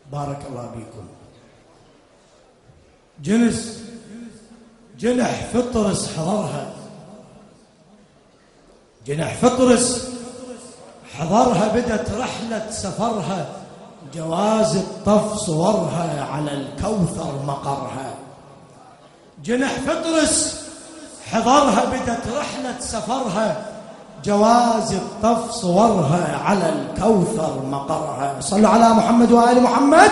بارك الله بكم. جنح فطرس حضرها، جنح فطرس حضرها، بدت رحلة سفرها، جواز الطف صورها، على الكوثر مقرها. جنح فطرس حضرها، بدت رحلة سفرها، جواز الطف صورها، على الكوثر مقرها. صلوا على محمد وآل محمد.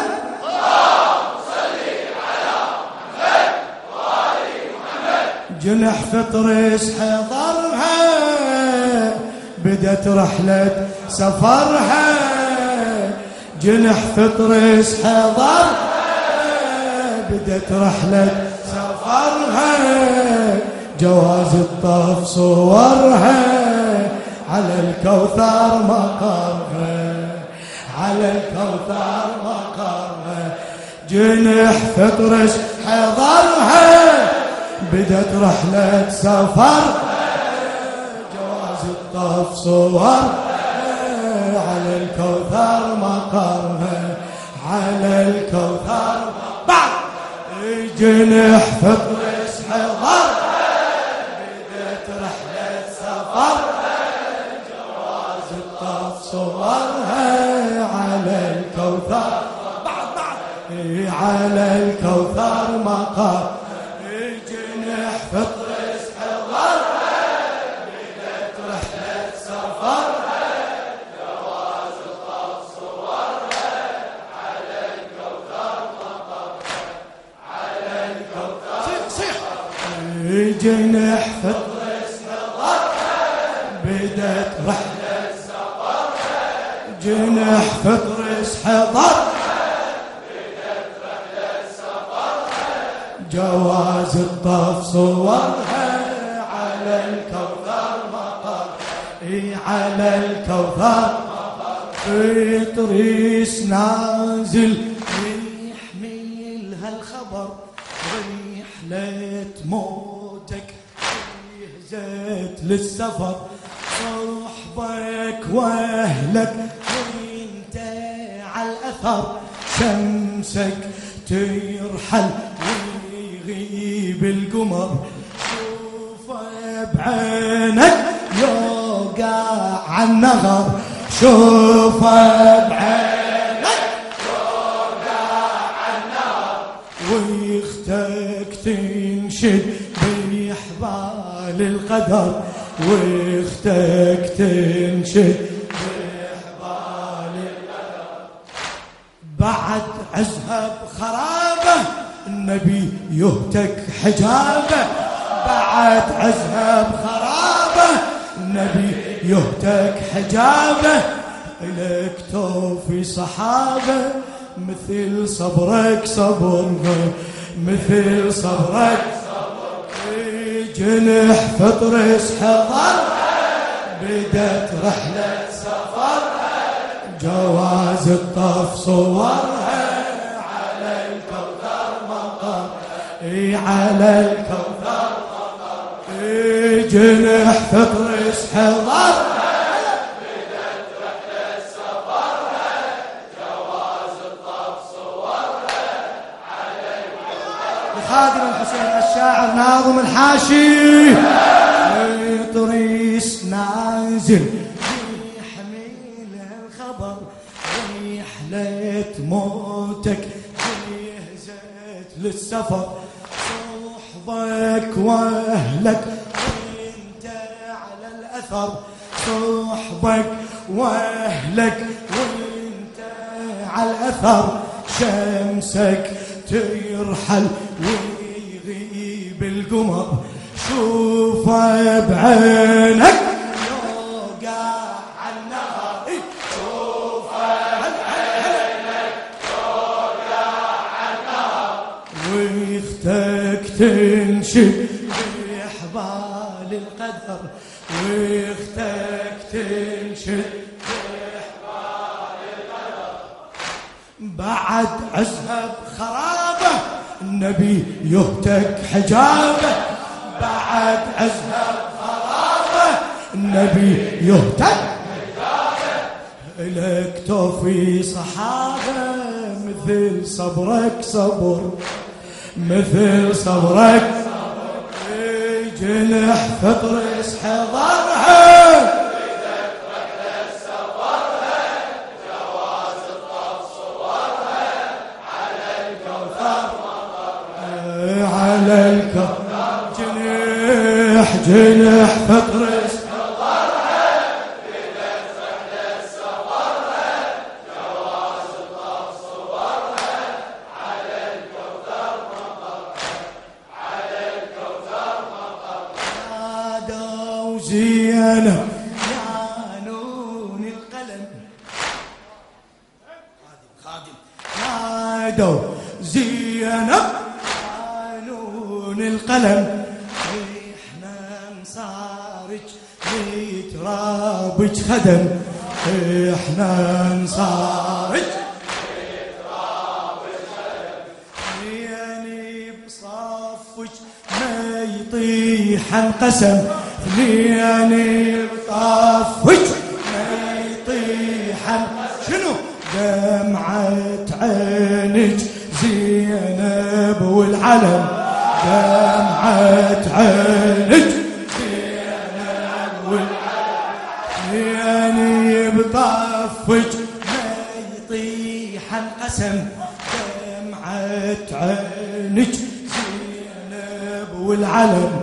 جنح فطرس حضرها، بدت رحلة سفرها، جنح فطرس حضرها، بدت رحلة سفرها، جواز الطف صورها، على الكوثر مقرها، على الكوثر مقرها. جنح فطرس حضرها، بدت رحلة سفر، جواز الطف صور، على الكوثر مقرها، على الكوثر بعد. جنح فطرس حضرها، بدت رحلة سفر، جواز الطف صورها، على الكوثر بعد على الكوثر مقرها. فطرس حضرها، بدت رحلة سفرها، جواز الطف صورها، على الكوثر مقرها، على الكوثر صيح. جنح فطرس حضرها، بدت رحلة سفرها، جنح فطرس حضرها، جواز الطف صورها، على الكوثر مقر، على الكوثر مقر. طريس نازل يحملها الخبر، رحلة موتك جهزت للسفر، صحبك واهلك وانت على الاثر، شمسك ترحل يغيب القمر، شوفه بعينك يوقع عالنهر، شوفه بعينك يوقع عالنهر، ويختك تنشد بحبال القدر، واختك تنشد بحبال القدر. بعد عزها بخرابه، النبي يهتك حجابه، بعد عزها بخرابه، النبي يهتك حجابه، إلك توفي صحابه، مثل صبرك صبرها، مثل صبرك صبرها. جنح فطرس حضرها، بدت رحلة سفرها، جواز الطف صورها، على الكوثر مقر. جنح فطرس حضرها، بدت رحلة سفرها، جواز الطف صورها، على الكوثر. لخادم الحسين الشاعر ناظم الحاشي. طريس نازل يحمل الخبر، رحلة موتك جهزت للسفر، صحبك واهلك وانت على الاثر، صحبك واهلك وانت على الاثر، شمسك ترحل ويغيب القمر، شوفه بعينك يوقع عالنهر، شوفه بعينك يوقع عالنهر، ويختك تنشد بحبال القدر، واختك تنشد بحبال القدر. بعد عزها بخرابه، النبي يهتك حجابه، بعد عزها بخرابه، النبي يهتك حجابه، لك توفي صحابه، مثل صبرك صبر مثل صبرك جنح فطرس حضرها على الكوثر جنح فطرس حضرها بدت رحلة سفرها جواز الطف صورها على الكوثر مطرها على الكوثر مطرها نادوا زينب يا نون القلم خادم نادوا زينب القلم احنا نصارج لترابج خدم احنا نصارج لترابج خدم يعني بصفج ما يطيح انقسم يعني بصفج ما يطيح شنو دمعة عينك زينب والعلم دمعة عينك زينب والعلم يعني بطفج ما يطيح انقسم دمعة عينك زينب والعلم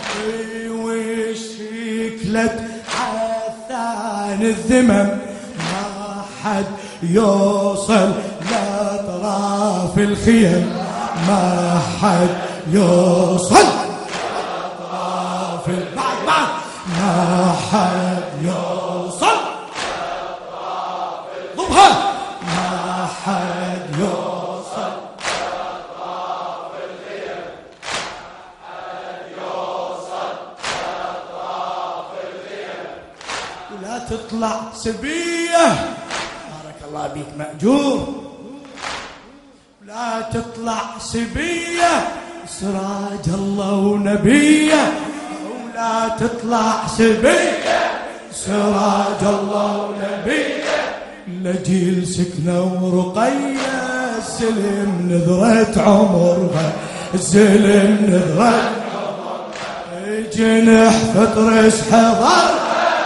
وشكلت عثان الذمم ما حد يوصل لأطراف الخيم ما حد يوصل لأطراف بعد ما حد يوصل لأطراف ضبها ما حد يوصل لأطراف الخيم ما حد يوصل لأطراف الخيم ولا تطلع سبية بارك الله بيك مأجور لا تطلع سبية سراج الله ونبيه ولا تطلع سبية سراج الله ونبيه لجيل سكنة ورقية الزلم نذرة عمرها الزلم نذرة عمرها جنح فطرس حضرها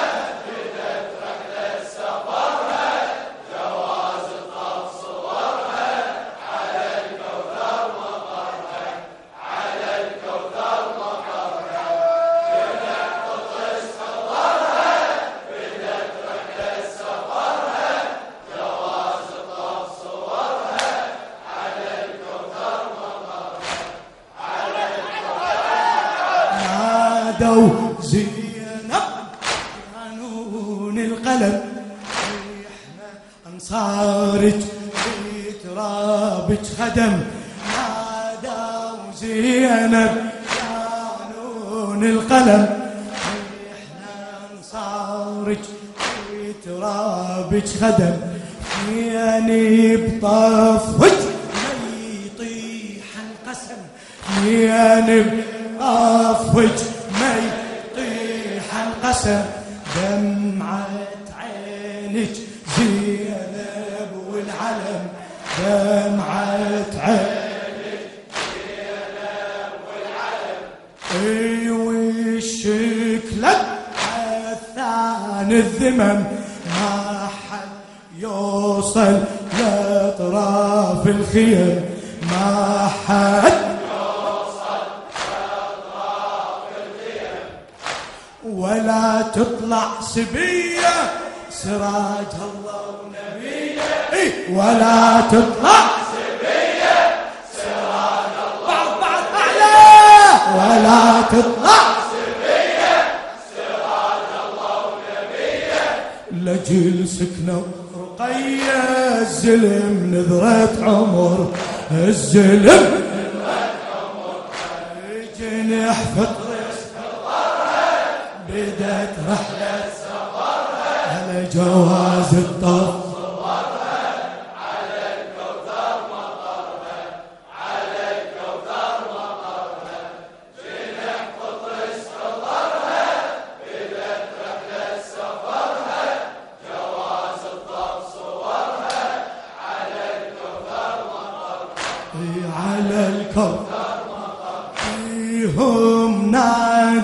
نادوا زينب يا نون القلم احنا انصارك بترابك خدم نادوا زينب يا نون القلم احنا انصارك بترابك خدم يعني بطفك ما يطيح القسم يعني بطفك ما يطيح القسم دمعة عينك زينب والعلم دمعة عينك زينب والعلم اي وشكلك عثان الذمم ما حد يوصل لأطراف الخيم ما حد ولا تطلع سبية سراج الله ونبيه ولا تطلع سبية سراج الله بعد أعلى ولا تطلع سبية سراج الله ونبيه لجل سكنة رقية الزلم نذرة عمر الزلم نذرة عمر جنح فطرس بدت رحلة سفرها على جواز الطف صورها على الكوثر مطرها على الكوثر مطرها جنح فطرس حضرها بدت رحلة سفرها جواز الطف صورها على الكوثر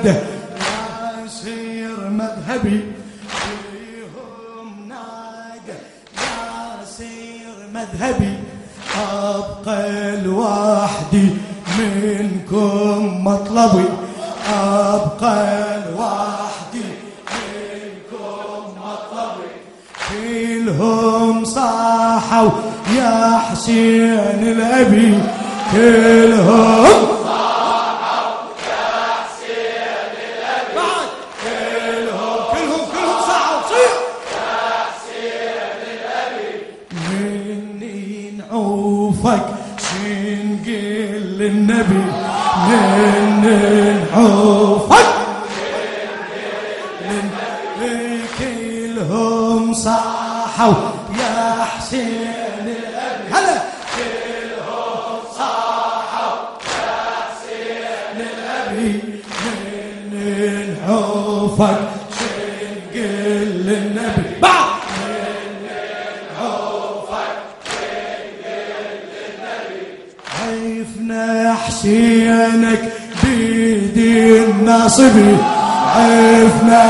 ناده ياسر مذهبي فيهم ناده ياسر مذهبي أبقى لوحدي منكم مطلبي أبقى لوحدي منكم مطلبي كلهم صاحوا يا حسين الأبي كلهم صاحوا يا حسين الأبي بعد كلهم صاحوا صيح يا حسين الأبي مني نعوفك شنقل للنبي مني نعوفك كلهم صاحوا يا حسين الأبي هلا كلهم صاحوا يا حسين الأبي من نعوفك شنقل للنبي بعد من نعوفك شنقل للنبي عيفنا حسينك بيدي الناصبي عيفنا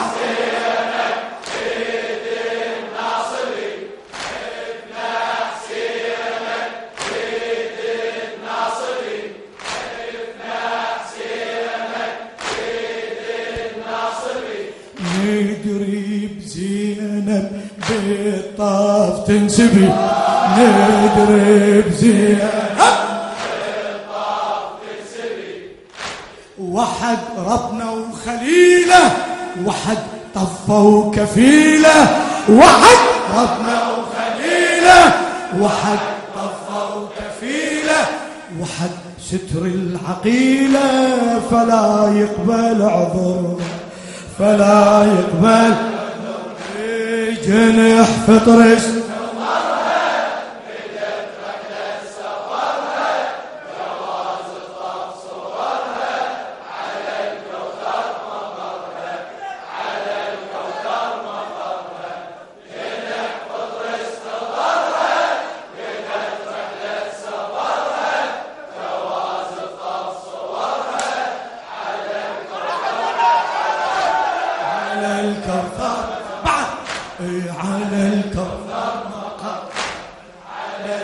ندري بزينب بالطاف تنسبي ندري بزينب بالطاف تنسبي وحد ربنا وخليله وحد طفه وكفيله وحد ربنا وخليله وحد طفه وكفيله وحد ستر العقيله فلا يقبل عذرنا فلا يقبل جنح فطرس الكوثر بعد على الكوثر مقر على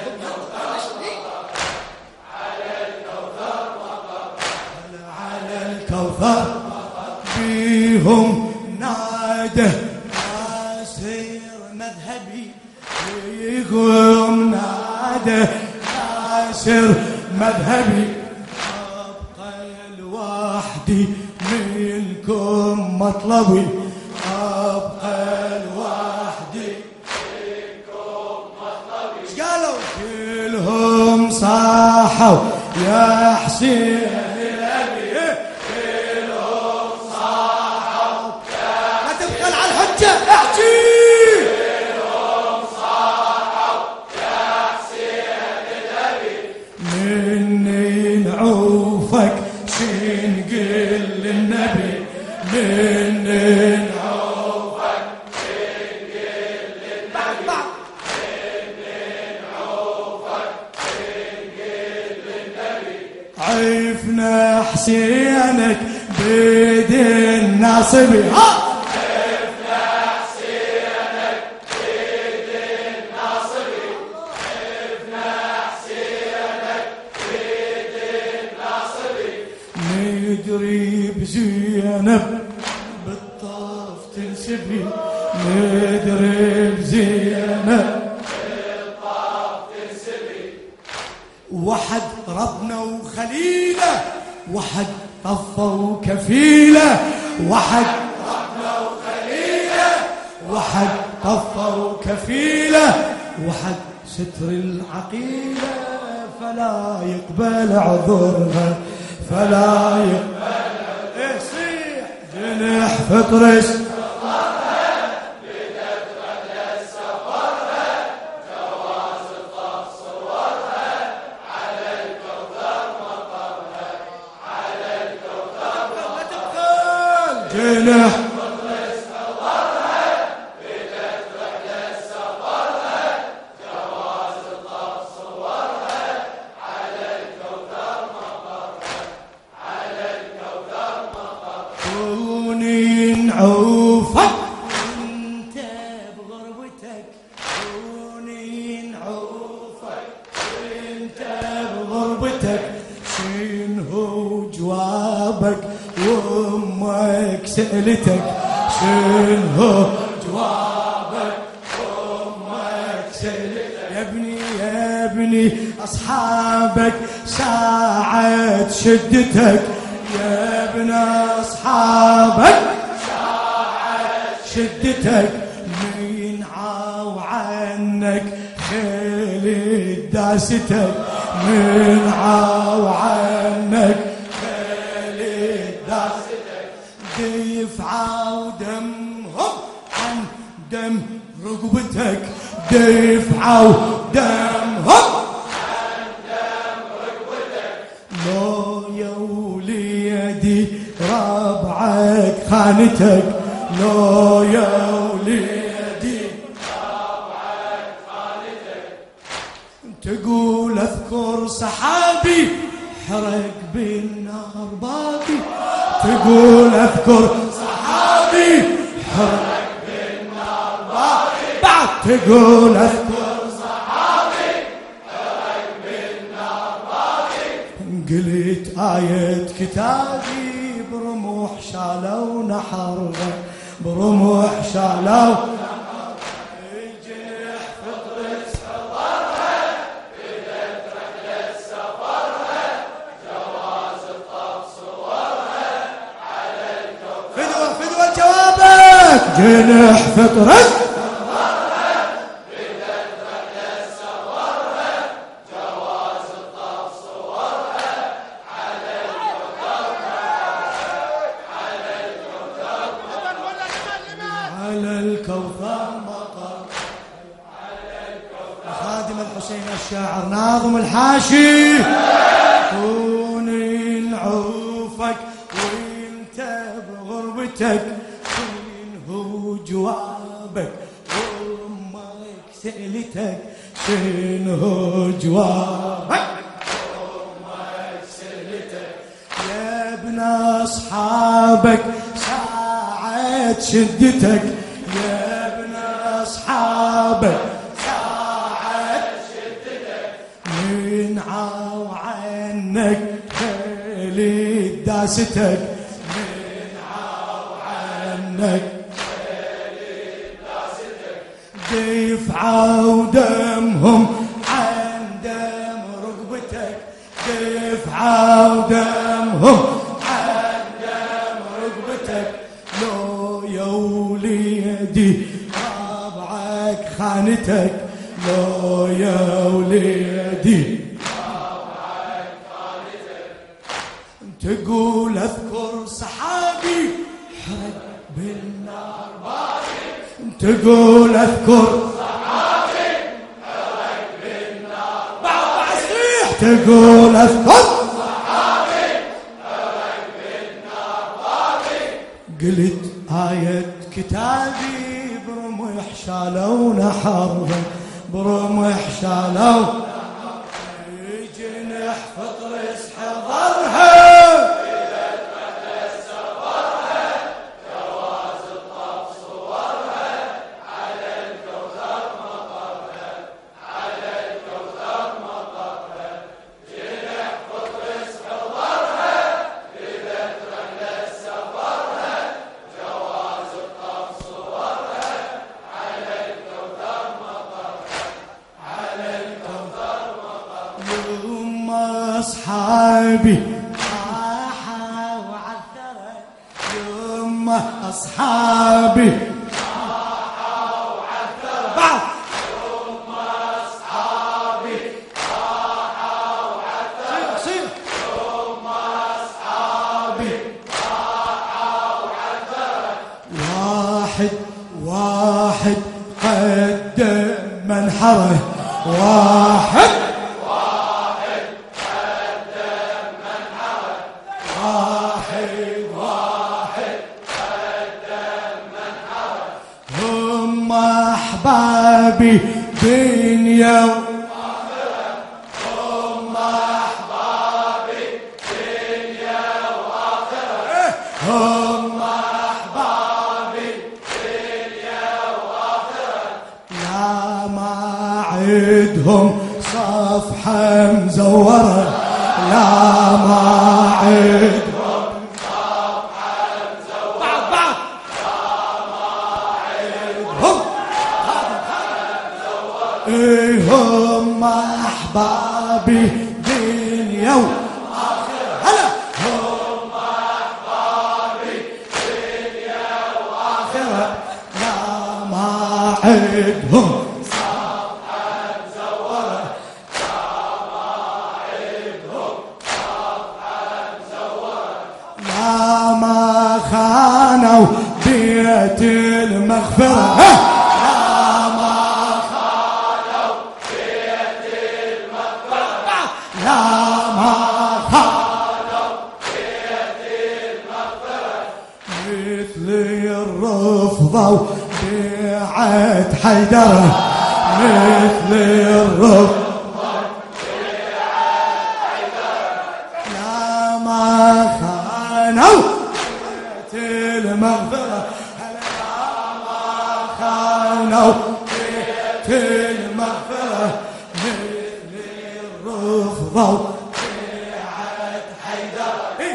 الكوثر مقر على الكوثر فيهم ناده ياسر مذهبي فيهم ناده ياسر مذهبي أبقى لوحدي منكم مطلبي أبقى لوحدي منكم مطلبي ايش قالوا كلهم صاحوا يا حسين الأبي كلهم صاحوا ما تبخل على الحجة احكي كلهم صاحوا يا حسين الأبي مني نعوفك شنقل للنبي من نعوفك شنقل للنبي من نعوفك شنقل للنبي عيفنا حسينك بيد الناصبي عيفنا حسينك بيد الناصبي عيفنا حسينك بيد الناصبي ندري بزينب بالطاف تنسبي ندري بزينب بالطاف تنسبي وحد ربنا وخليله وحد طفه وكفيله وحد ربنا وخليله وحد طفه وكفيله وحد ستر العقيله فلا يقبل عذرها فلا يقبل يصيح جنح فطرس جنح كوني نعوفك وانت بغربتك، كوني نعوفك وانت بغربتك، شنو جوابك وامك سألتك، شنو جوابك وامك سألتك، يا ابني اصحابك ساعة شدتك، يا ابن اصحابك ساعة شدتك، مين عاو عنك خيل داستك، من عاو عنك خيل داستك، دفعوا دمهم عن دم رقبتك، دفعوا دمهم عن دم رقبتك، لو يا وليدي ربعك خانتك، لو يا وليدي ربعك خانتك، تقول اذكر صحابي حرق بالنار بابي، تقول اذكر صحابي حرق بالنار بابي، بعد تقول اذكر صحابي حرق بالنار بابي، قلت آية كتابي برموح شالوا نحرها، برموح شالوا جنح فطرت بدت رحلة صورها، جواز الطف صورها على الكوكب، على الكوثر مطر، خادم الحسين الشاعر ناظم الحاشي، كوني نعوفك وانت بغربتك، جوابك وامك سألتك، شنو جوابك وامك سألتك، يا ابن اصحابك ساعة شدتك، يا ابن اصحابك ساعة شدتك، من عاو عنك خيل داستك، من عاو عنك دفعوا دمهم عن دم رقبتك، دفعوا دمهم عن دم رقبتك، لو يا وليدي ربعك خانتك، لو يا وليدي ربعك خانتك، تقول اذكر صحابي حرق بالنار بابي، تقول اذكر صحابي حرق بالنار بعد صيح، تقول اذكر صحابي حرق بالنار بابي، قلت آية كتابي برمح شالوا نحرها، برمح شالوا جنح فطرس حضرها، أصحابي راحوا وعثرة، يما أصحابي راحوا وعثرة، بعد يما أصحابي راحوا وعثرة، يما أصحابي راحوا وعثرة، واحد واحد قدم منحره، واحد أحبابي دنيا وآخرة، هم أحبابي دنيا وآخرة، هم هم أحبابي دنيا وآخرة لا ما عدهم صفحة مزورة لا ما عدهم صفحة مزورة بعد هم أحبابي دنيا وآخرة هلا هم أحبابي دنيا وآخرة لا ما عدهم صفحة مزورة لا ما عدهم صفحة مزورة لا ما خانوا بيت المغفرة الرفضة بيعت حيدرة مثل الرفضة بيعت حيدرة لا ما خانوا بيت المغفرة لا ما خانوا بيت المغفرة مثل الرفضة بيعت حيدرة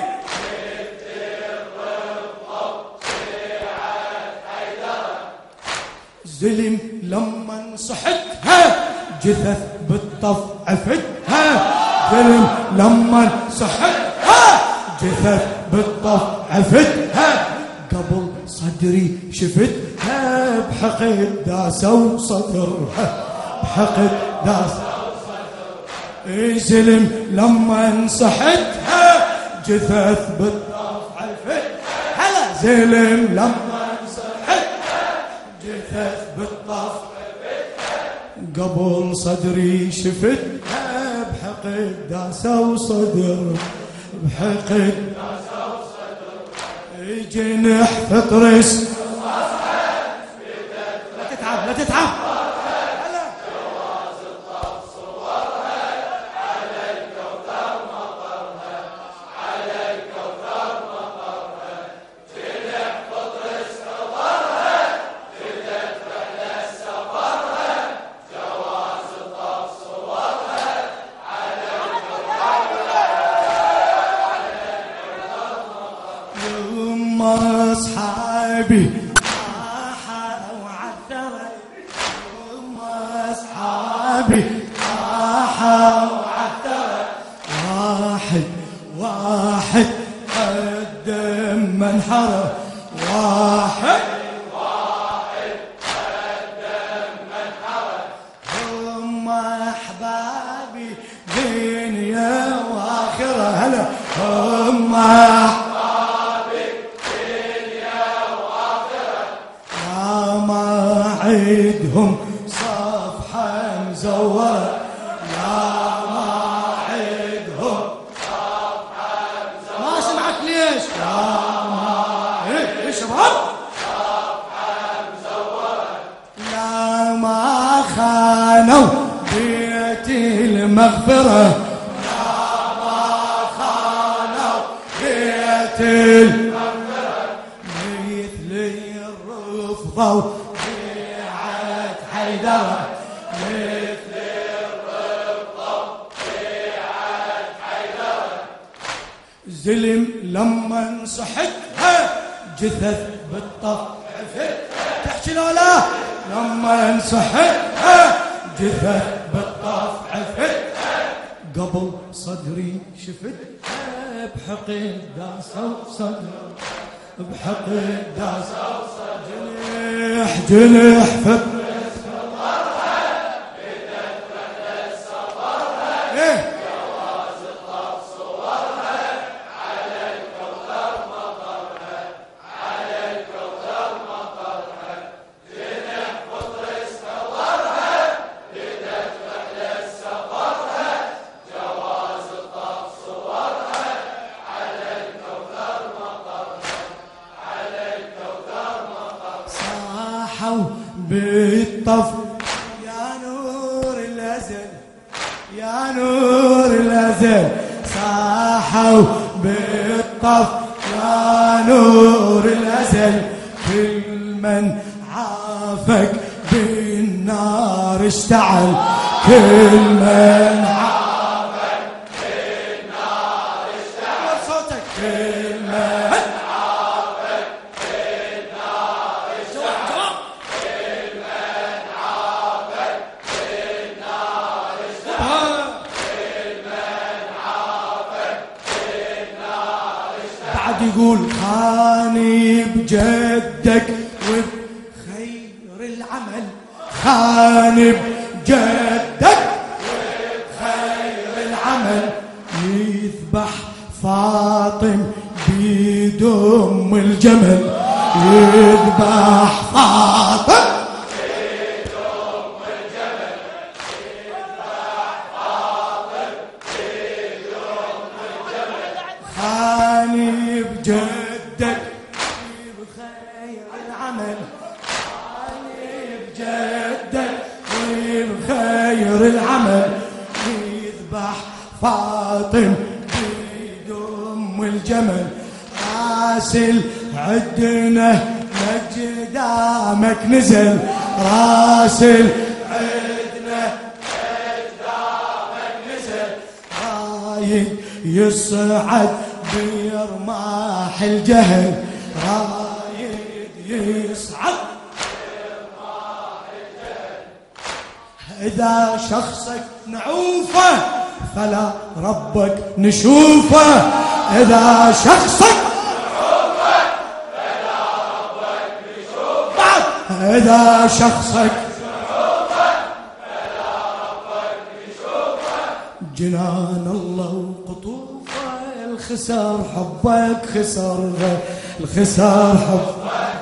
زلم لما صحتها جثث بالطف عفتها زلم لما صحتها جثث بالطف عفتها قبل صدري شفتها بحقد داسوا صدرها بحقد داسوا صدرها زلم لما صحتها جثث بالطف عفتها هلا زلم لما جثث بالطف قبل صدري شفتها بحقد داسوا صدر بحقد داسوا صدر جنح فطرس لا تتعب لا تتعب جواز الطف صورها على الكوثر مطرها على الكوثر مطرها جنح فطرس حضرها أصحابي راحوا عالثرى هم أصحابي راحوا عالثرى واحد واحد قدم منحرى واحد واحد قدم منحرى هم أحبابي دنيا وآخرة هلا هم عيدهم صفحة مزورة لا ما عيدهم صفحة مزورة ما سمعت ليش لا ما ايش شباب صفحة مزورة لا ما خانوا بيت المغفرة لا ما خانوا بيت المغفرة مثل الرفضة حيدرة مثل الرفضة بيعت حيدرة زلم لما صحتها جثث بالطف عفتها تحكي لولا لما صحتها جثث بالطف عفتها قبل صدري شفتها بحقد داسوا صدر بحقد داسوا صدر جنح جنح فطر بالطف يا نور الأزل يا نور الأزل صاحوا بالطف يا يا نور الأزل كل من عافك بالنار اشتعل كل من عافك بالنار اشتعل صوتك كل من عافك بالنار اشتعل كل من عافك بالنار اشتعل كل من عافك بالنار اشتعل بعد يقول خاني بجدك وبخير العمل خاني بجدك وبخير العمل يذبح فاطم بيدم الجمل يذبح فاطم بيدم الجمل يذبح فاطم بيدم الجمل خاني بجدك بخير العمل خاني بجدك بخير العمل يذبح فاطم بيدم الجمل راسل عدنا مجدامك نزل راسل عدنا مجدامك نزل رايد يصعد بيرماح الجهل رايد يصعد بيرماح الجهل إذا شخصك نعوفه فلا ربك نشوفه إذا شخصك نعوفه فلا ربك نشوفه إذا شخصك نعوفه فلا ربك نشوفه جنان الله وقطوفه الخسار حبك خسر الخسار حبك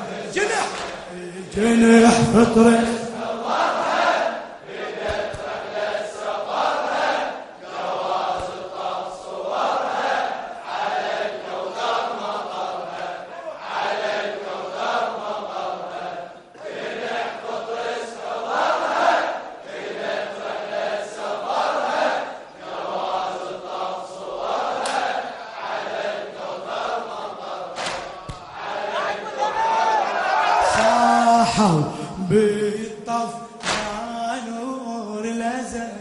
جنح فطرة بالطف يا نور الأزل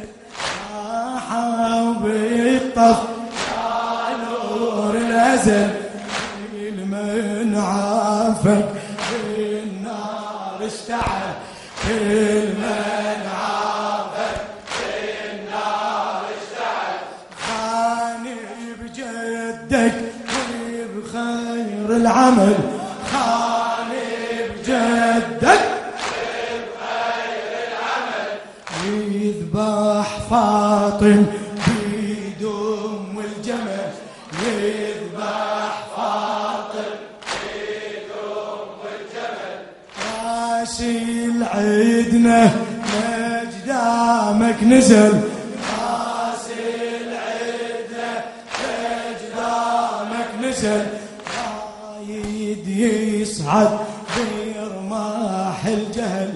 بالطف يا نور الأزل كل من عافك بالنار اشتعل كل من عافك بالنار اشتعل خاني بجدك بخير العمل خاني بجدك يذبح فاطم بيدم الجمل يذبح فاطم بيدم الجمل راسل عدنا مجدامك نزل راسل عدنا مجدامك نزل رايد يصعد بيرماح الجهل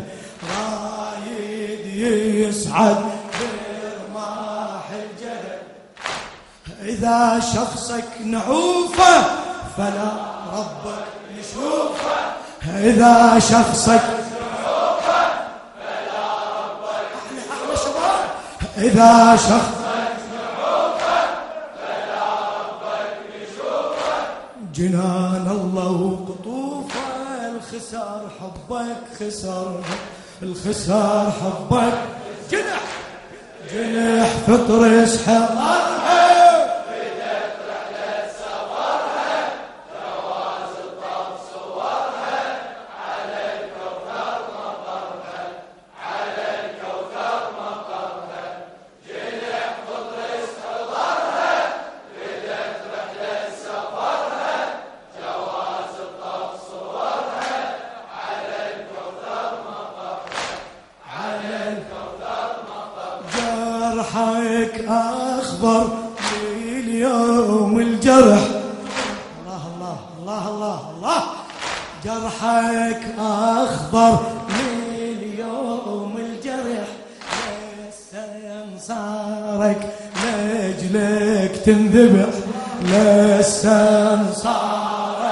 يصعد برماح الجهل إذا شخصك نعوفه فلا ربك نشوفه إذا شخصك نعوفه فلا ربك أحلى شباب إذا شخصك نعوفه فلا ربك نشوفه جنان الله وقطوفه الخسار حبك خسر الخسار حبك جنح فطرس حضرها بدت رحلة سفرها جواز الطف صورها على الكوثر مطرها على الكوثر مطرها جنح فطرس حضرها بدت رحلة سفرها جواز الطف صورها على الكوثر مطرها على الكوثر مطرها جرحك أخبر اليوم الجرح الله الله الله الله الله جرحك أخبر اليوم الجرح لسه ينصارك لأجلك تنذبح لسه ينصارك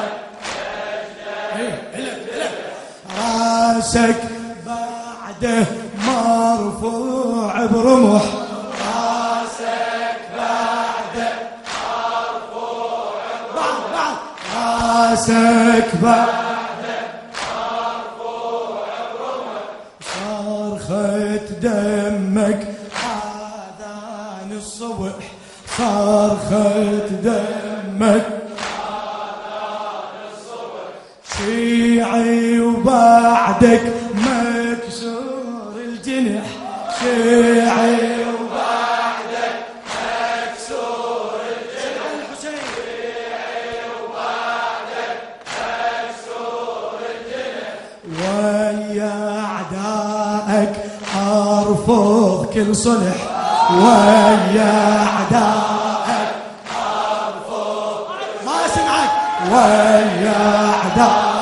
راسك بعده مرفوع برمح، راسك بعده مرفوع برمح، راسك بعده مرفوع برمح، صرخة دمك آذان الصبح، صرخة دمك شيعي وبعدك مكسور الجنح، شيعي وبعدك مكسور الجنح، شيعي وبعدك مكسور الجنح، ويا أعدائك أرفض كل صلح، ويا أعدائك أرفض ما سمعك، ويا أعدائك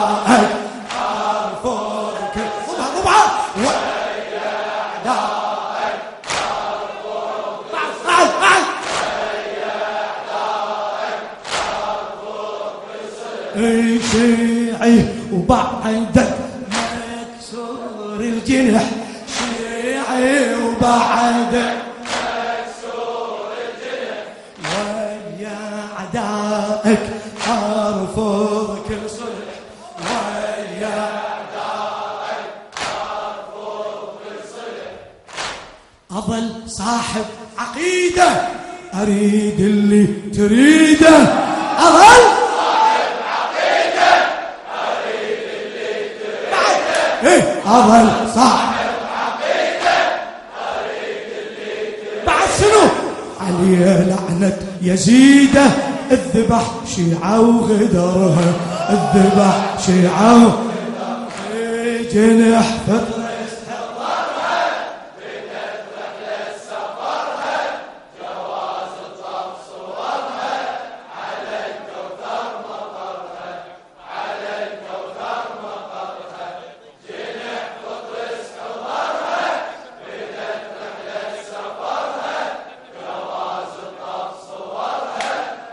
أرفض كل ضبعة، ويا أعدائك أرفض بعد ويا أعدائك أرفض كل صلح، شيعي وبعدك مكسور الجنح، شيعي وبعدك مكسور الجنح، ويا أعدائك أرفض كل صلح، ويا أعدائك أرفض كل صلح، أظل صاحب عقيدة أريد اللي تريده، أظل صاحب عقيدة أريد اللي تريده، أظل صاحب عقيدة أريد اللي تريده، بعد شنو عليه لعنة يزيده، الذبح شيعة وغدرها، الذبح شيعة وغدرها، جنح فطرس حضرها، بدت رحلة سفرها، جواز الطف صورها، على الكوثر مطرها، على الكوثر مطرها، جنح فطرس حضرها، بدت رحلة سفرها، جواز الطف صورها،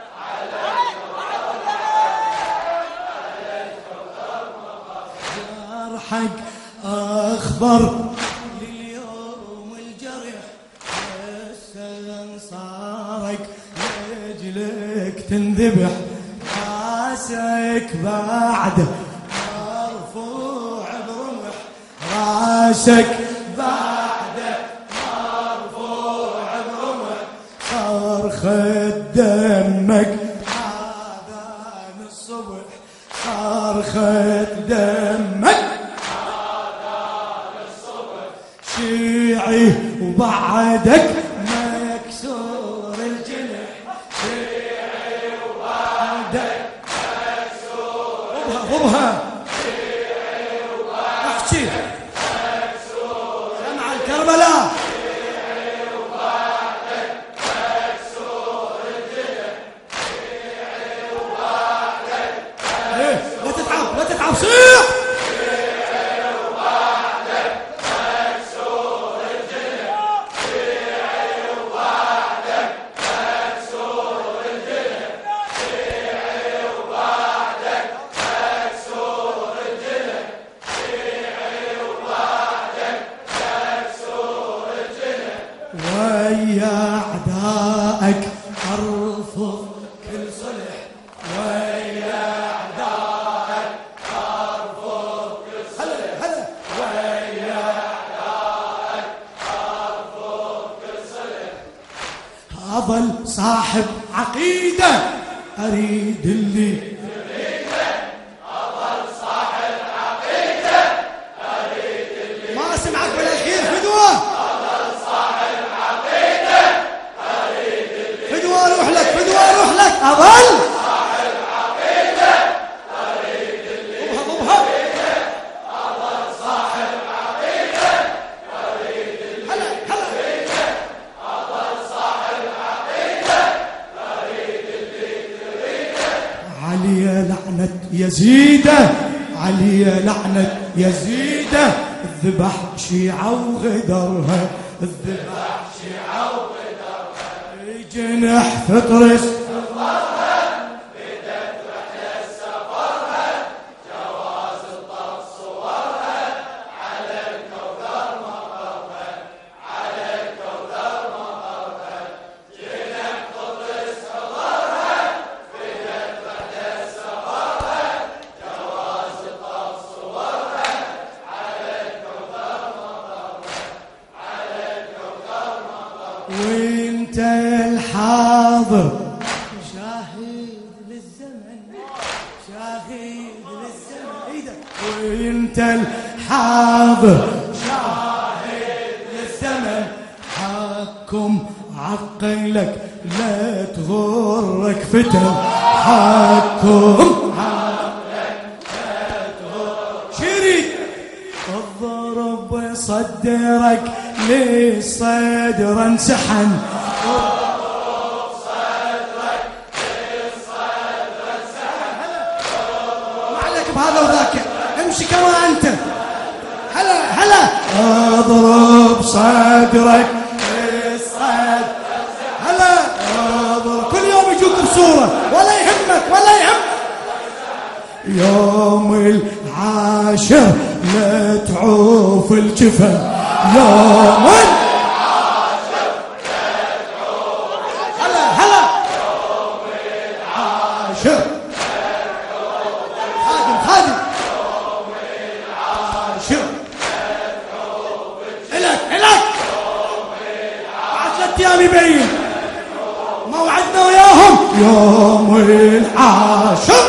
حق أخبر لليوم الجرح، هسه صارك لأجلك تنذبح، راسك بعده مرفوع برمح، راسك بعده مرفوع برمح، صرخة دمك آذان الصبح، صرخة دمك شيعي وبعدك مكسور الجنح، شيعي وبعدك مكسور ضبها شيعي وبعدك مكسور سمع الكربلاء، شيعي وبعدك مكسور الجنح، شيعي وبعدك لا تتعب لا تتعب صيح، ويا أعدائك أرفض كل صلح، ويا أعدائك أرفض كل صلح، هلا ويا أعدائك أرفض كل صلح، أظل صاحب عقيدة أريد اللي تريده، أظل صاحب عقيدة أريد اللي ما سمعك بالأخير فدوة، روح لك فدوى روح لك، أظل صاحب عقيدة أريد اللي ضبها أظل صاحب عقيدة أريد اللي هلا أظل صاحب عقيدة أريد اللي تريده، علي لعنة يزيده، علي لعنة يزيده، الذبح شيعة وغدرها، الذبح شيعة وغدرها، جنح فطرس حضرها، بدت رحلة سفرها، جواز وانت الحاضر شاهد للزمن، شاهد للزمن ايدك، وانت الحاضر شاهد للزمن، حكم عقلك لا تغرك فتن، حكم عقلك لا تغرك شريك، الضرب صدرك للصدر انسحن، الضرب صدرك للصدر انسحن، ما عليك بهذا وذاك، امشي كما انت، هلا هلا، اضرب صدرك للصدر، هلا اضرب، كل يوم يجوك بصوره ولا يهمك ولا يهمك، يوم العاشر لا تعوف الجفن، يوم العاشر لا تعوف الجفن، هلا هلا، يوم العاشر لا تعوف الجفن، خادم يوم العاشر لا تعوف الجفن، الك يوم العاشر بعد 3 أيام يبين موعدنا وياهم، يوم العاشر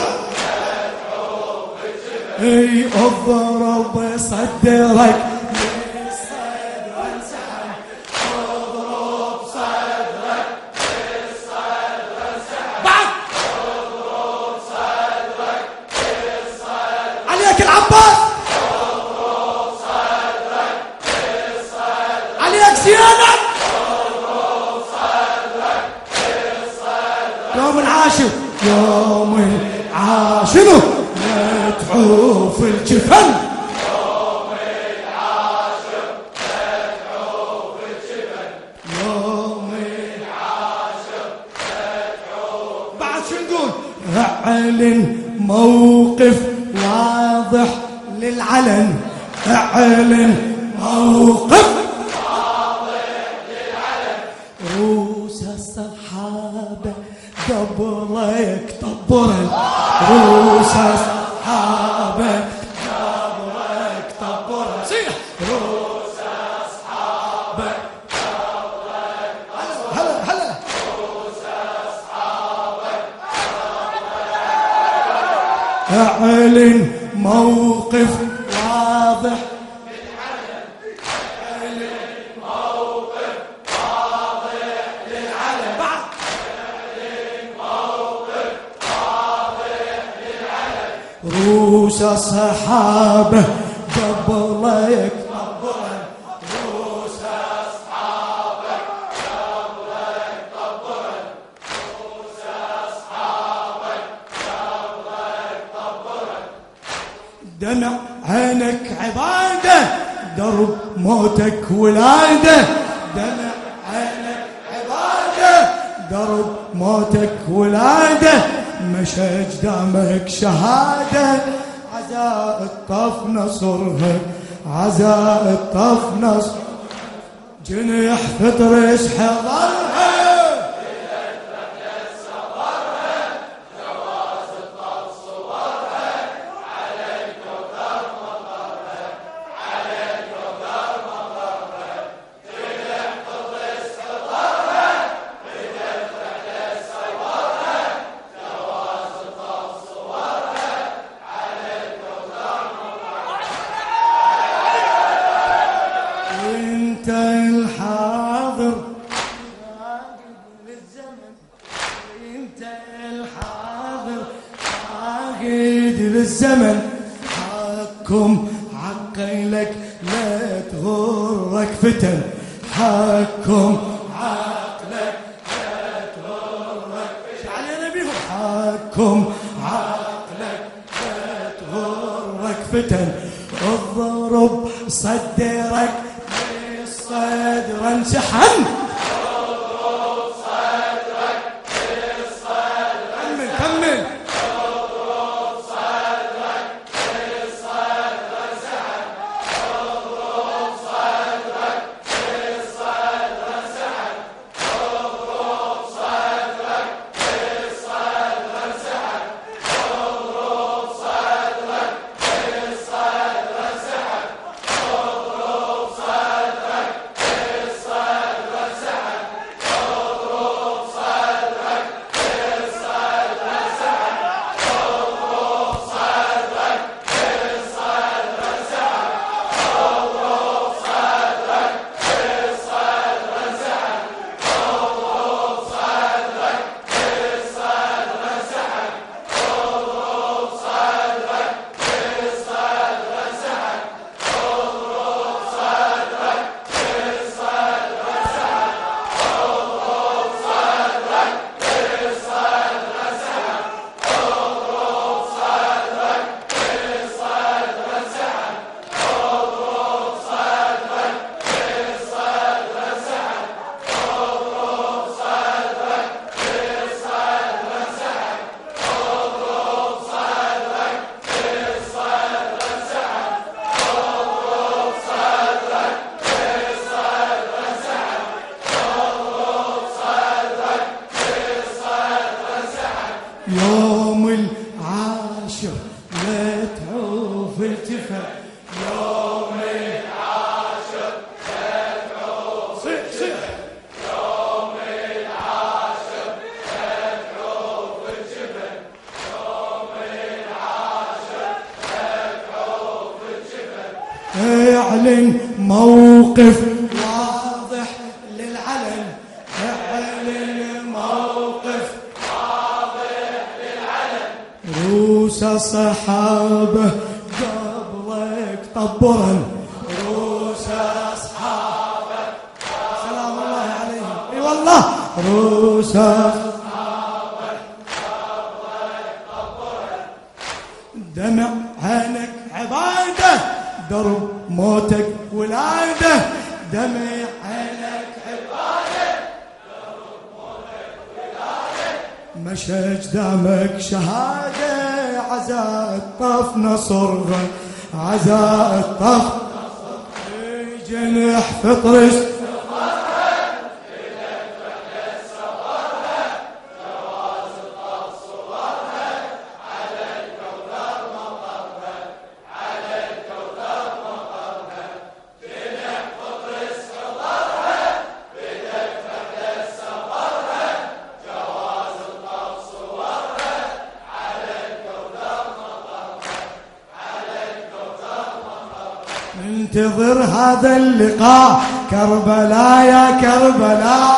اي اضرب صدرك للصدر انسحن، اضرب صدرك للصدر انسحن، بعد اضرب صدرك للصدر، عليك العباس، اضرب صدرك للصدر، عليك زيادة، اضرب صدرك للصدر، يوم العاشر، يوم العاشر لا تعوف الجفن، يوم العاشر لا تعوف الجفن، يوم العاشر لا تعوف، بعد شو نقول؟ اعلن موقف واضح للعلن، اعلن موقف واضح للعلن، روس الصحابة قبلك طبرن، روس الصحابة قبلك طبرن، صيح روس الصحابة قبلك طبرن، هلا هلا، روس الصحابة قبلك، اعلن موقف واضح للعلن، اعلن موقف واضح للعلن، بعد روس الصحابة قبلك طبرن، روس الصحابة قبلك طبرن، روس الصحابة قبلك طبرن، دمع عينك عبادة، درب موتك ولادة، دمع عينك عبادة، درب موتك ولادة، مشى اجدامك شهادة، عزاء الطف نصرها، عزاء الطف نصر، جنح فطرس حضرها، إلك رحلة صبرها، جواز الطف صورها، عليك كوثر مطرها، عليك كوثر مطرها، جنح فطرس حضرها، إلك رحلة صبرها، انت الحاضر شاهد للزمن، انت الحاضر شاهد للزمن، حكم عقلك لا تغرك فتن، حكم عقلك لا تغرك فتن، علينا بيهم، حكم عقلك لا تغرك فتن، اضرب صدرك للصدر انسحن، اضرب صدرك للصدر، كمل كمل، اضرب صدرك للصدر انسحن، اضرب صدرك للصدر انسحن، اضرب صدرك للصدر انسحن، اضرب صدرك للصدر انسحن، اضرب صدرك للصدر انسحن، التفت يوم العاشر تدعو صيح صيح يوم العاشر تدعو في الجبل يوم العاشر تدعو في الجبل اعلن موقف واضح للعلن اعلن موقف واضح للعلن روس الصحابة قبلك طبرا روس أصحابك سلام الله عليهم اي والله روس أصحابك قبلك طبرا دمع عينك عبادة درب موتك ولادة دمع عينك عبادة درب موتك ولادة مشى اجدامك شهادة عزاء الطف نصرها عزاء الطف جنح فطرس انتظر هذا اللقاء كربلاء يا كربلاء